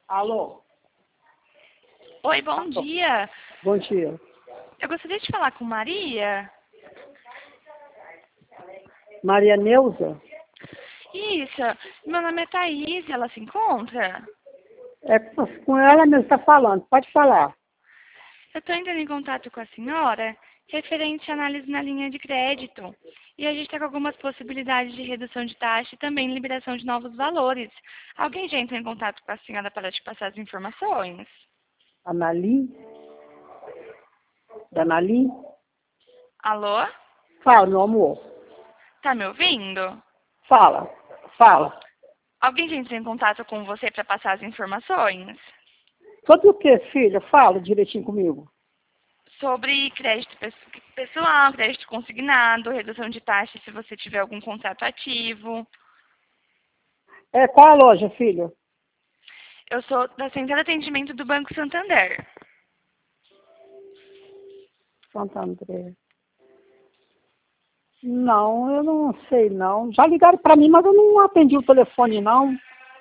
Alô? Oi, bom dia. Bom dia. Eu gostaria de falar com Maria. Maria Neuza? Isso, meu nome é Thaís, ela se encontra? É com ela mesmo que está falando, pode falar. Eu estou entrando em contato com a senhora referente à análise na linha de crédito. E a gente está com algumas possibilidades de redução de taxa e também liberação de novos valores. Alguém já entrou em contato com a senhora para te passar as informações? Anali? Danali? Alô? Fala, meu amor. Tá me ouvindo? Fala. Alguém já entrou em contato com você para passar as informações? Sobre o que, filha? Fala direitinho comigo. Sobre crédito pessoal, crédito consignado, redução de taxa se você tiver algum contrato ativo. Qual a loja, filha? Eu sou da Central de Atendimento do Banco Santander. Santo André. Não, eu não sei, não. Já ligaram para mim, mas eu não atendi o telefone, não.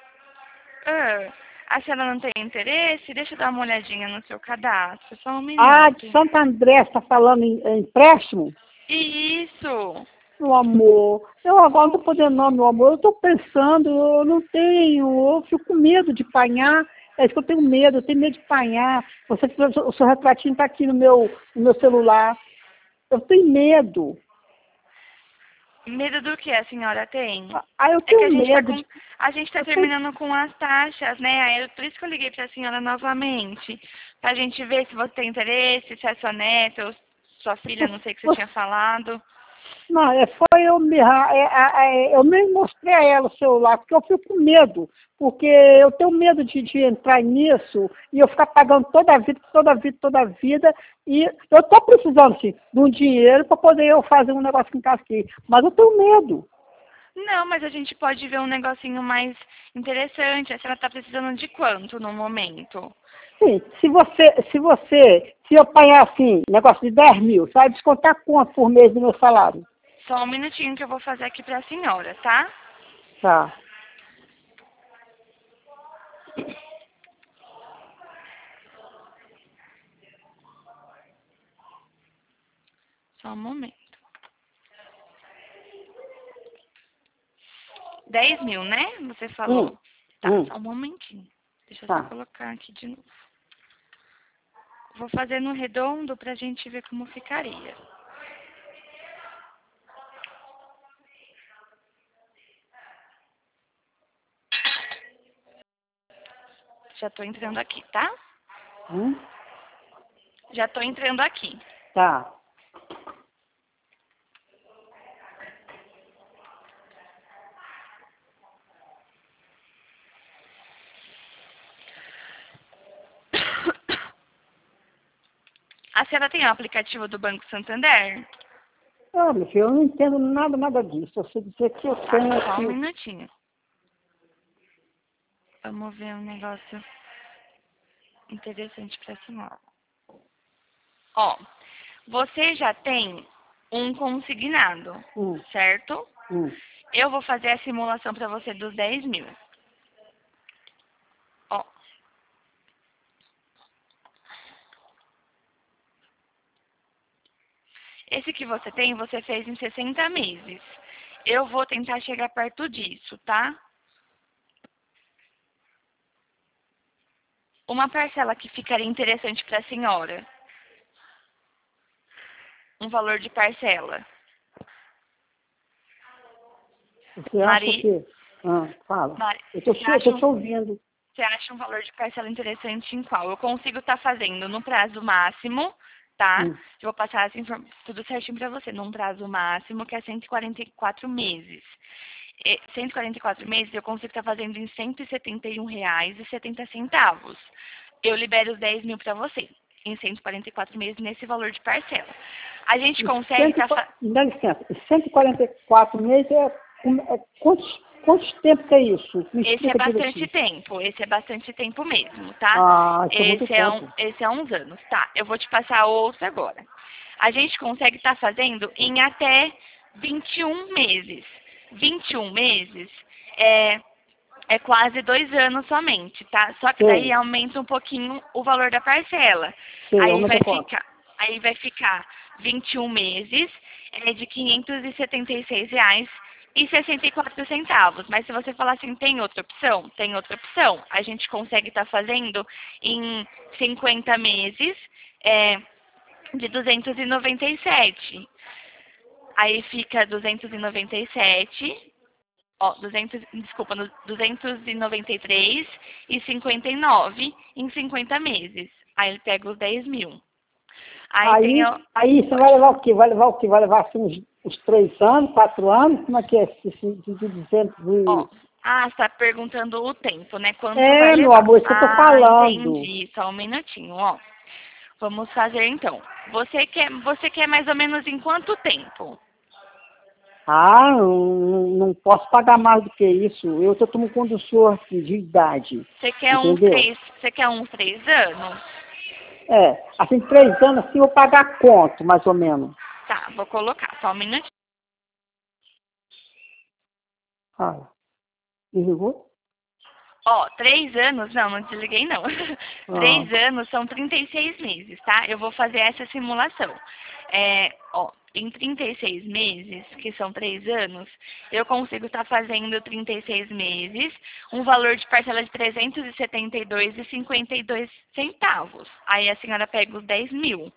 A senhora não tem interesse? Deixa eu dar uma olhadinha no seu cadastro, só um Ah, de minuto. Santo André, você está falando em empréstimo? Isso! Meu amor, eu agora não estou podendo não, meu amor. Eu estou pensando, eu não tenho, eu fico com medo de apanhar. É isso que eu tenho medo de apanhar. O seu retratinho está aqui no meu celular. Eu tenho medo. Medo do que a senhora tem? Ah, eu É que tenho medo. a gente tá terminando com as taxas, né? Aí por isso que eu liguei pra senhora novamente. Pra gente ver se você tem interesse, se é sua neta ou sua filha, não sei o que você tinha falado. Não, foi eu nem mostrei a ela o celular, porque eu fico com medo, porque eu tenho medo de entrar nisso e eu ficar pagando toda a vida, e eu estou precisando, sim, de um dinheiro para poder eu fazer um negócio em casa aqui, mas eu tenho medo. Não, mas a gente pode ver um negocinho mais interessante. A senhora tá precisando de quanto no momento? Sim, se eu apanhar assim, negócio de 10 mil, você vai descontar quanto por mês do meu salário? Só um minutinho que eu vou fazer aqui pra senhora, tá? Tá. Só um momento. 10 mil, né? Você falou. Tá, só um momentinho. Deixa eu só Tá. colocar aqui de novo. Vou fazer no redondo pra gente ver como ficaria. Já tô entrando aqui, tá? Já tô entrando aqui. Tá. A senhora tem o aplicativo do Banco Santander? Ah, meu filho, eu não entendo nada disso. Eu sei dizer que eu tenho Tá, só um aqui. minutinho. Vamos ver um negócio interessante pra senhora. Ó, você já tem um consignado, certo? Eu vou fazer a simulação pra você dos 10 mil. Ó. Esse que você tem, você fez em 60 meses. Eu vou tentar chegar perto disso, tá? Uma parcela que ficaria interessante para a senhora. Um valor de parcela. Você acha o quê? Fala. Eu tô te ouvindo. Você acha um valor de parcela interessante em qual? Eu consigo estar fazendo no prazo máximo, tá? Eu vou passar tudo certinho para você. Num prazo máximo, que é 144 meses. 144 meses eu consigo estar fazendo em R$ 171,70. Eu libero os 10 mil para você, em 144 meses, nesse valor de parcela. A gente consegue... Dá licença, 144 meses quantos tempo que é isso? Esse é bastante tempo, esse é bastante tempo mesmo, tá? Ah, isso é muito tempo. Esse é uns anos, tá? Eu vou te passar outro agora. A gente consegue estar fazendo em até 21 meses. 21 meses É quase 2 anos somente, tá? Só que Sei. daí aumenta um pouquinho o valor da parcela. Sei, Aí aumenta vai quanto? ficar, aí vai ficar 21 meses, de R$ 576,64. Mas se você falar assim, tem outra opção? Tem outra opção. A gente consegue estar fazendo em 50 meses, de 297. Aí fica 297, ó, 293,59 em 50 meses. Aí ele pega os 10 mil. Aí tem, ó, Aí você vai levar o quê? Vai levar o quê? Vai levar assim uns 3 anos, 4 anos? Como é que é? De 200 ó, você está perguntando o tempo, né? Quanto É, vai meu levar? amor, isso que eu tô falando. Entendi. Só um minutinho, ó. Vamos fazer então. Você quer mais ou menos em quanto tempo? Não posso pagar mais do que isso. Eu tô como condutor assim, de idade. Entendeu? Você quer uns 3 anos? É, assim, 3 anos assim eu vou pagar quanto, mais ou menos? Tá, vou colocar, só um minutinho. Ah, desligou? Ó, 3 anos, não desliguei não. Ah, 3 anos são 36 meses, tá? Eu vou fazer essa simulação. Ó, em 36 meses, que são 3 anos, eu consigo estar fazendo 36 meses, um valor de parcela de R$ 372,52. Aí a senhora pega os 10 mil.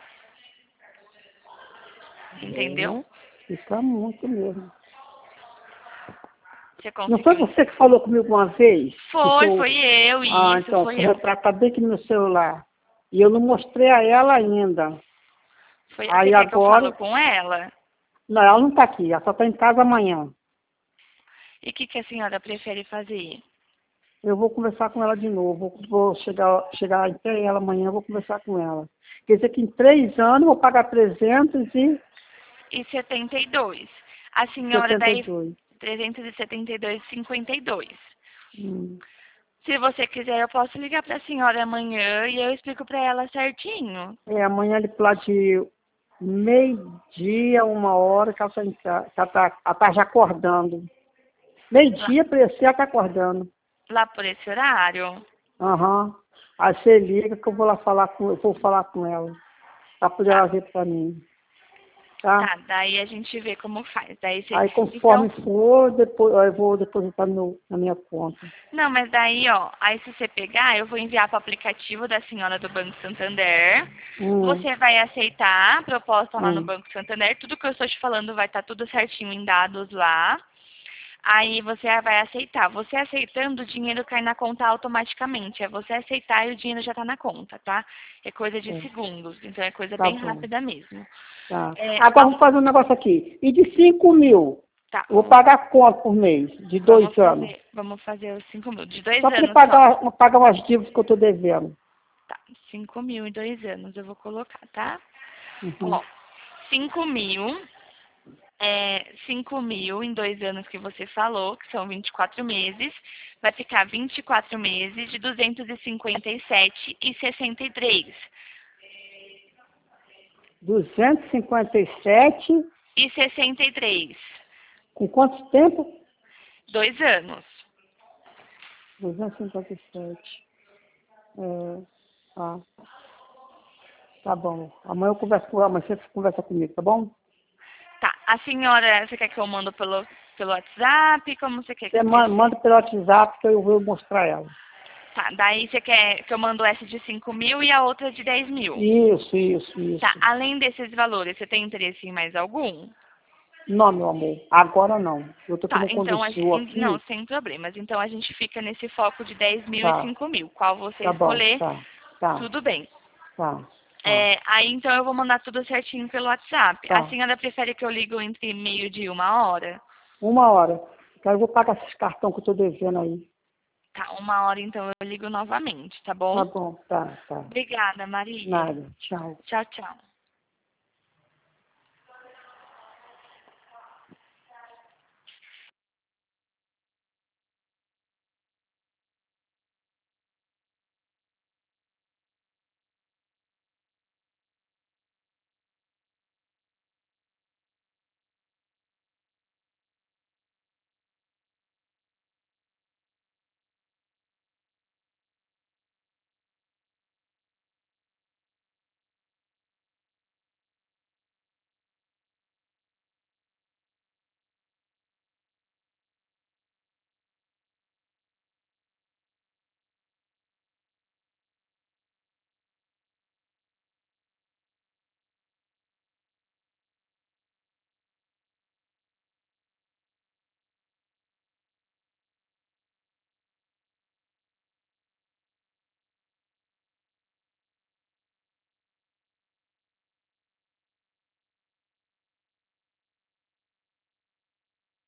Entendeu? fica muito mesmo. Você Não foi conseguiu? você que falou comigo uma vez? Foi eu, isso, Então, foi esse eu. retrato tá bem aqui no meu celular. E eu não mostrei a ela ainda. Você Aí quer que eu falo agora, com ela? não, ela não tá aqui, ela só tá em casa amanhã. E o que a senhora prefere fazer? Eu vou conversar com ela de novo. Vou chegar até ela amanhã, eu vou conversar com ela. Quer dizer que em 3 anos eu vou pagar 372. A senhora daí 372. 372,52. Hum. Se você quiser, eu posso ligar para a senhora amanhã e eu explico para ela certinho. Amanhã ele lá de meio-dia, 1 hora, que ela tá, ela tá já acordando. Lá, Meio-dia, para ela tá acordando. lá por esse horário? Aham. Aí você liga que eu vou lá eu vou falar com ela. Pra poder ela Tá, ver pra mim. Tá? tá. Daí a gente vê como faz. Daí você... Aí Então, conforme for, depois eu vou depositar na minha conta. não, mas daí, ó, aí se você pegar, eu vou enviar para o aplicativo da senhora do Banco Santander. Hum, Você vai aceitar a proposta lá no hum. Banco Santander. Tudo que eu estou te falando vai estar tudo certinho em dados lá. Aí você vai aceitar. Você aceitando, o dinheiro cai na conta automaticamente. É você aceitar e o dinheiro já está na conta, tá? É coisa de É, segundos, então é coisa tá bem bom. rápida mesmo. Tá. É, Agora vamos fazer um negócio aqui. E de 5 mil? tá, Eu vou pagar quanto por mês? De 2 anos? vamos fazer os 5 mil. De 2 Só para anos só. pagar umas dívidas que eu estou devendo. Tá, 5 mil em 2 anos eu vou colocar, tá? Uhum. Ó, 5 mil, 5 mil em 2 anos que você falou, que são 24 meses, vai ficar 24 meses de 257,63. 257, E 63, com quanto tempo? 2 anos. 257. É, tá, tá bom. Amanhã eu converso com ela, amanhã você conversa comigo, tá bom? Tá, a senhora, você quer que eu mando pelo WhatsApp? Como você quer que Você eu prefiro? manda pelo WhatsApp que eu vou mostrar ela. Tá, daí você quer que eu mando essa de 5 mil e a outra de 10 mil. Isso. Tá, além desses valores, você tem interesse em mais algum? Não, meu amor, agora não. Eu tô Tá, como então, condutor não, aqui. sem problemas. Então a gente fica nesse foco de 10 mil e Tá, 5 mil. Qual você tá bom, escolher, tá, tudo bem. tá, tá, Aí então eu vou mandar tudo certinho pelo WhatsApp. A tá. senhora prefere que eu ligo entre meio-dia e 1 hora? 1 hora. Então eu vou pagar esses cartões que eu tô devendo aí. Tá, 1 hora então eu ligo novamente, tá Tá bom? bom, tá. Obrigada, Maria. Nada, tchau. Tchau, tchau.